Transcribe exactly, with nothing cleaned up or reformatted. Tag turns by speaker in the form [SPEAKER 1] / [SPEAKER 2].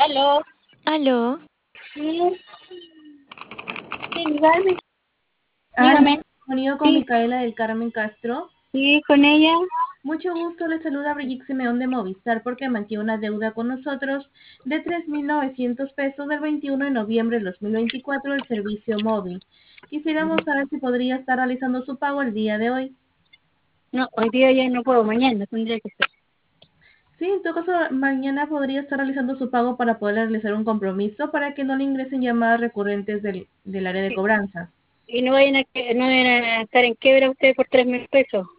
[SPEAKER 1] Aló.
[SPEAKER 2] Aló.
[SPEAKER 1] Sí, sí, dígame.
[SPEAKER 2] Aló,
[SPEAKER 1] Dígame.
[SPEAKER 2] comunico con
[SPEAKER 1] Sí,
[SPEAKER 2] Micaela del Carmen Castro.
[SPEAKER 1] sí, con ella.
[SPEAKER 2] Mucho gusto, le saluda Brigitte Simeón de Movistar porque mantiene una deuda con nosotros de tres mil novecientos pesos del veintiuno de noviembre del dos mil veinticuatro del servicio móvil. Quisiéramos saber si podría estar realizando su pago el día de hoy.
[SPEAKER 1] No, hoy día ya no puedo, mañana tendría que ser.
[SPEAKER 2] Sí, en todo caso, mañana podría estar realizando su pago para poder realizar un compromiso para que no le ingresen llamadas recurrentes del, del área de
[SPEAKER 1] Sí.
[SPEAKER 2] cobranzas.
[SPEAKER 1] Y no vayan a, que- no vayan a estar en quiebra ustedes por tres mil pesos.